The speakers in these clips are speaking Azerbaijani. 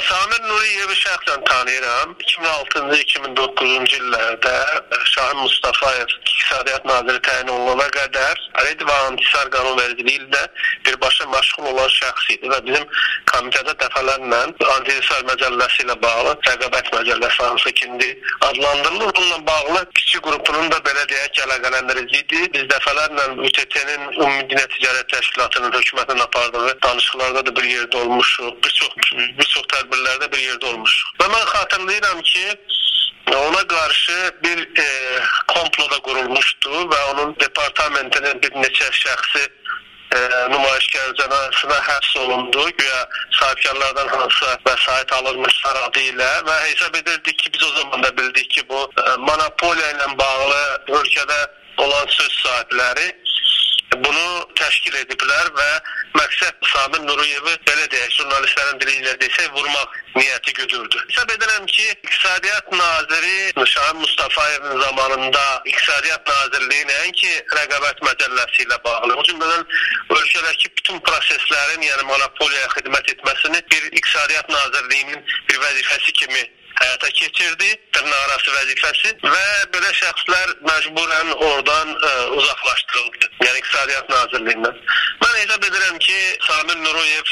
Samir Nuriyevi şəxsən tanıyıram. 2006-2009-cu illərdə Şahin Mustafayev İqtisadiyyat Naziri təyin olunana qədər və antisar qanunvericiliyi ilə birbaşa məşğul olan şəxs idi və bizim komitədə dəfələrlə antisar məcəlləsi ilə bağlı rəqabət məcəlləsi hansı kimdir adlandırılır. Bununla bağlı kiçik qrupunun da belə deyək əlaqələndirici idi. Biz dəfələrlə ÜTT-nin Ümumdünya Ticarət Təşkilatının hökumətin apardığı danışıqlarda da bir yerdə olmuşuq. Bir çox tədbirlərdə bir yerdə olmuşuq. Və mən xatırlayıram ki, ona qarşı bir komplo da qurulmuşdu və onun departamentinin bir neçə şəxsi nümayişgər cəzasına həbs olundu. Güya sahibkarlardan hansısa vəsait alınmışlar adı ilə və hesab edirdik ki, biz o zaman da bildik ki, bu monopoliya ilə bağlı ölkədə olan söz sahibləri bunu təşkil ediblər və məqsəd Samir Nuriyevi belə deyək, jurnalistlərin dili ilə desək, vurmaq niyyəti güdürdü. Hesab edirəm ki, İqtisadiyyat Naziri Şahin Mustafayevin zamanında İqtisadiyyat Nazirliyi nəinki rəqabət məcəlləsi ilə bağlı, o cümlədən ölkədəki bütün proseslərin, yəni monopoliyaya xidmət etməsini bir İqtisadiyyat Nazirliyinin bir vəzifəsi kimi həyata keçirdi, dırnaqarası vəzifəsi və belə şəxslər məcburən oradan uzaqlaşdırıldı, yəni İqtisadiyyat Nazirliyindən. Mən hesab edirəm ki, Samir Nuriyev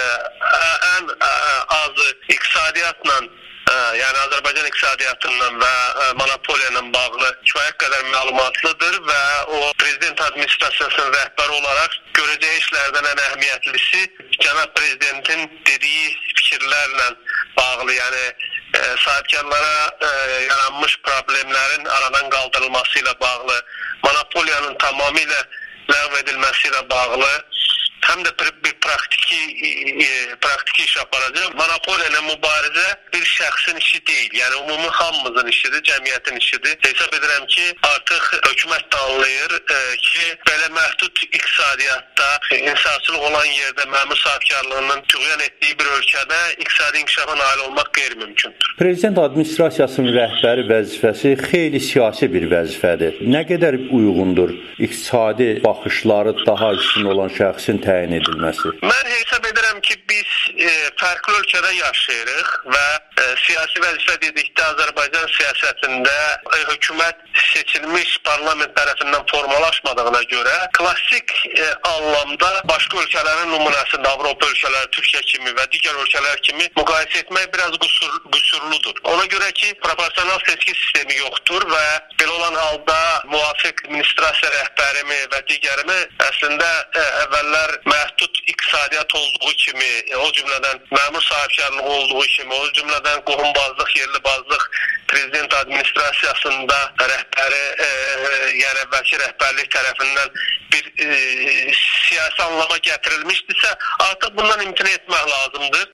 ən azı iqtisadiyyatla, yəni Azərbaycan iqtisadiyyatından və monopoliya ilə bağlı kifayət qədər məlumatlıdır və o prezident administrasiyasının rəhbəri olaraq görəcəyi işlərdən ən əhəmiyyətlisi cənab prezidentin dediyi fikirlərlə bağlı, yəni sahibkarlara yaranmış problemlərin aradan qaldırılması ilə bağlı, monopoliyanın tamamilə ləğv edilməsi ilə bağlı, həm də bir praktiki iş aparacaq. Monopoliya ilə mübarizə bir şəxsin işi deyil, yəni ümumi hamımızın işidir, cəmiyyətin işidir. Hesab edirəm ki, artıq hökumət də anlayır ki, belə məhdud iqtisadiyyatda, insafçılıq olan yerdə məmur sahibkarlığının tüğyan etdiyi bir ölkədə iqtisadi inkişafa nail olmaq qeyri-mümkündür. Prezident administrasiyasının rəhbəri vəzifəsi xeyli siyasi bir vəzifədir. Nə qədər uyğundur iqtisadi baxışları daha üstün olan şəxsin təyin edilməsi? Mən hesab edirəm ki, biz fərqli ölkədə yaşayırıq və siyasi vəzifə dedikdə Azərbaycan siyasətində hökumət seçilmiş parlament tərəfindən formalaşmadığına görə klassik anlamda başqa ölkələrin nümunəsində Avropa ölkələri, Türkiyə kimi və digər ölkələr kimi müqayisə etmək biraz qüsurludur. Ona görə ki, proporsional seçki sistemi yoxdur və belə olan halda müvafiq administrasiya rəhbərimi və digərimi əslində əvvəllər məhdud iqtisadiyyat olduğu kimi, o cümlədən məmur sahibkarlığı olduğu kimi, o cümlədən qohumbazlıq, yerlibazlıq prezident administrasiyasında rəhbəri, yəni əvvəlki rəhbərlik tərəfindən bir siyasi anlama gətirilmişdirsə, artıq bundan imtina etmək lazımdır.